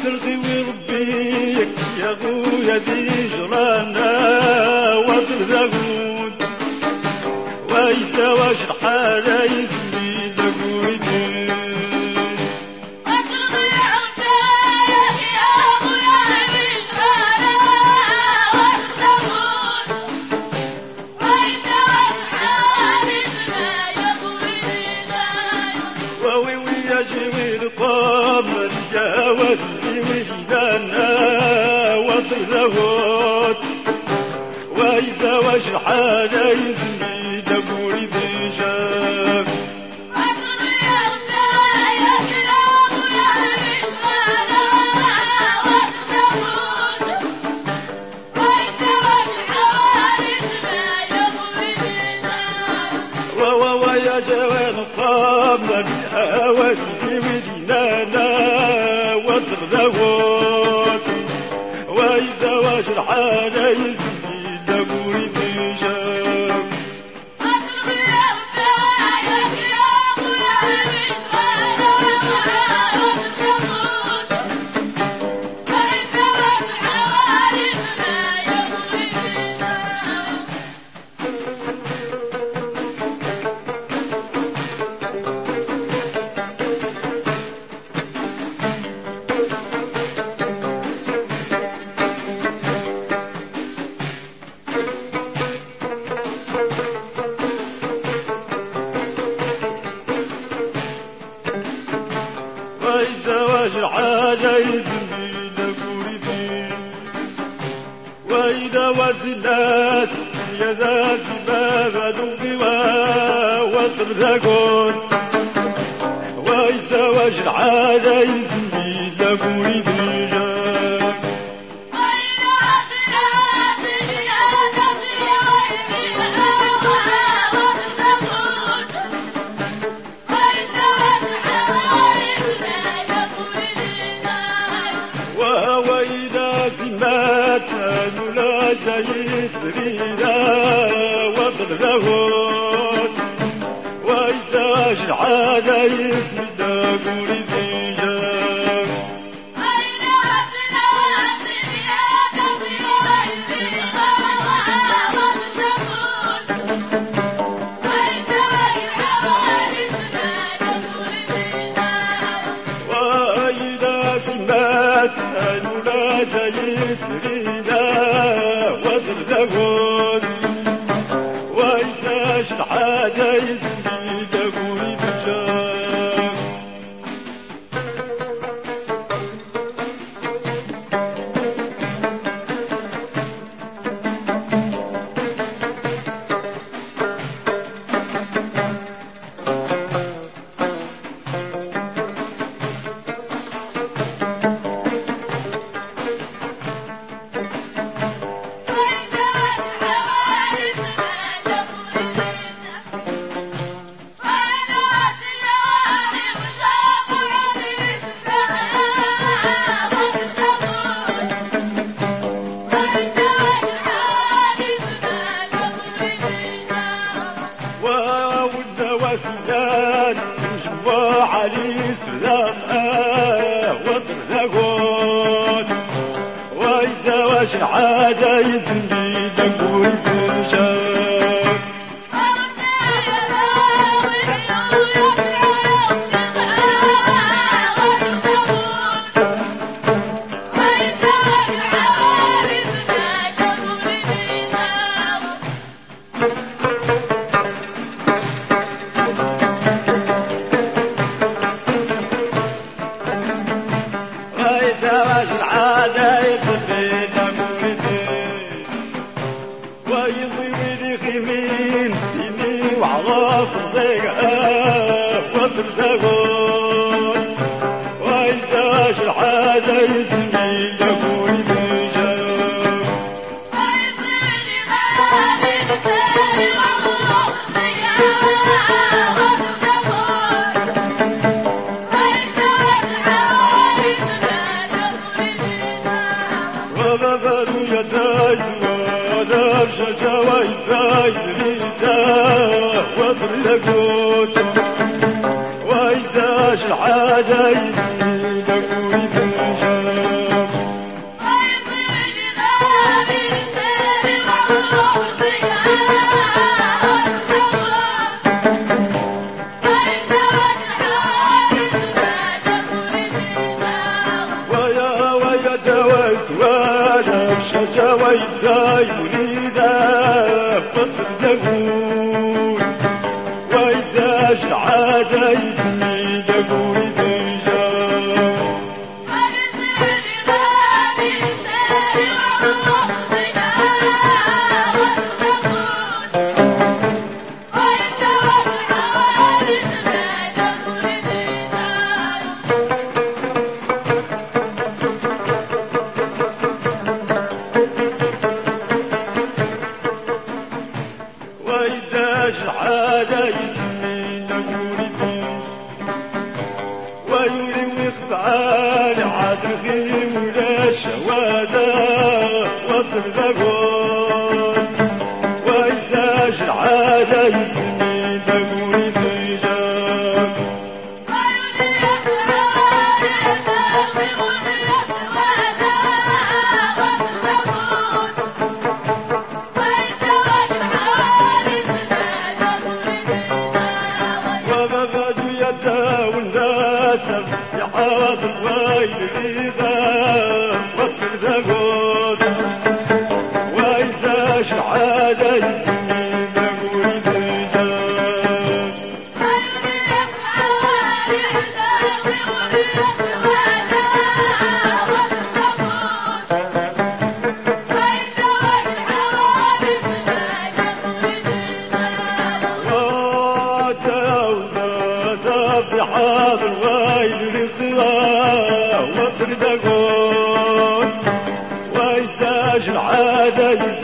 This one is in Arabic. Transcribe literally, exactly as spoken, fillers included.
تلقي وربيك يا خويا دي جرانا وتلذبون وإذا واش الحالة يزمي لقويدين جميل قمر جاوزني وجدانا وطرزهوت وإذا وش حاجة يزمي دبوري بيشاف ووا يا جوان قمر جاوزني وجدانا وطرزهوت وإذا وش الحاجة يزمي دبوري بيشاف وإذا واش الحاجة يزمي لقويدين وإذا وزنات يا ذات باب دوبوا وطرزقون وإذا واش الحاجة يزمي لقويدين ولا جيت رينا وطلبهوت وإذا العادة يفيد قولي ديجاب وإذا سمات ولا جيت رينا وطلبهوت وإذا الحاجة يزمي دبوري بشاف وسلان وجوا علي سلام وطرزقون وإذا واش العادة يزمي دقوي بشاف العادة يطفي دمويتي ويضيني خمين سيني وعراف الضيقة وطرزقون وإنتاش العادة يطفي دمويتي جاب ويضيني خمين سيني وعراف الضيقة وبابلو يداي ودار شجا ويداي ريدا وبرلقوت ويداش الحاجة يزيدك ويدنشا وإذا يريد فتردقون وإذا شعاد يتميد قوي ترجع وإذا شعاد يتميد قوي ترجع ويولي ويقطعان عاطفي ولا شوادا وتردقون وإذا شعاد يتميد قوي ترجع ومغادو يداو الناس يحاط الويل إذا وتردقون وإذا شعاد يتميد قوي ترجع في حاضر الويل رضا وتردقون وإذا شعاد